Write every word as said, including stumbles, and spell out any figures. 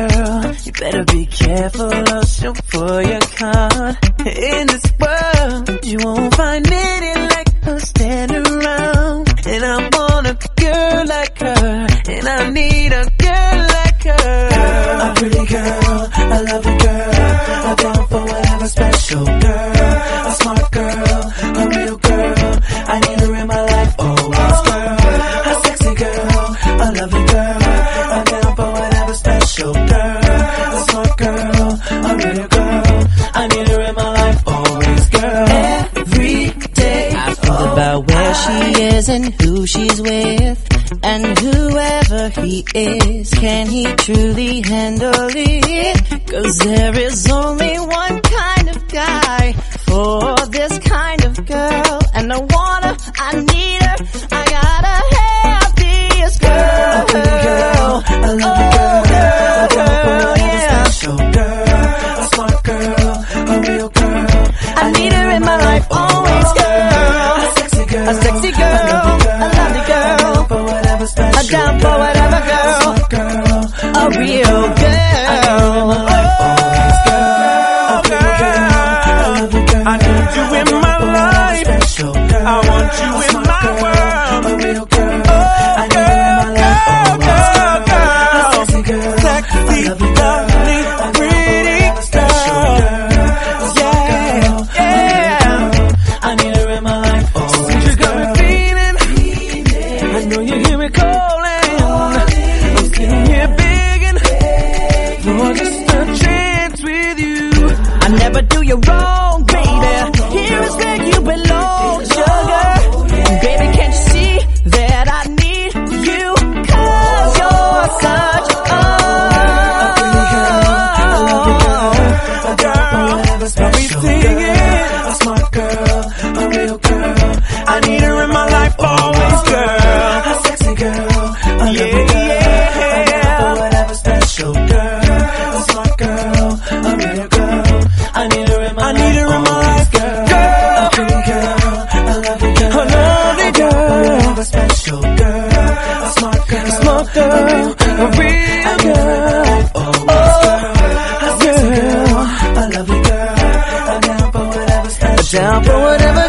girl, you better be careful or she'll pull your card. In this world, you won't find many like her standing around. And I want a girl like her, and I need a girl like her. Girl, a pretty girl, a lovely girl, I'm down for whatever special girl. A smart girl, a real girl, I need her in my life always. Girl, a sexy girl, a lovely girl, I'm down for whatever special girl. A smart girl, a real girl, I need her in my life always. Girl, every day I think about where she is and who she's with. And whoever he is, can he truly handle it? Cause there is only one kind of guy for this kind of girl. And I wanna, I need her, I gotta have this girl. A pretty girl, a lovely girl, girl, yeah. Special girl, a smart girl, a real girl, I need her in my life always, girl. A sexy girl, a sexy girl, a lovely girl, a down for whatever girl, a real girl. Oh, girl, I need you in my life, I want you in my world. Oh, girl, girl, girl, girl, sexy, lovely, pretty girl. Yeah, yeah, I need her in my life. Since you got me feeling, I know you hear me calling. I'm sitting here begging for just a chance with you. I never do you wrong, baby. Here is where you belong, sugar. Baby, can't you see that I need you? Cause you're such a girl. Let me sing it. A smart girl, a real girl, I need her in my life always, girl. A sexy girl, a yeah, yeah. Whatever special girl, a smart girl, a real girl, I need her in my, I need her in my life, girl. Girl, a pretty girl, a lovely girl, a lovely girl, a special girl, a smart girl, a smart girl, a real girl. Oh, a sexy girl, a lovely girl, I'm down for whatever special, down for whatever.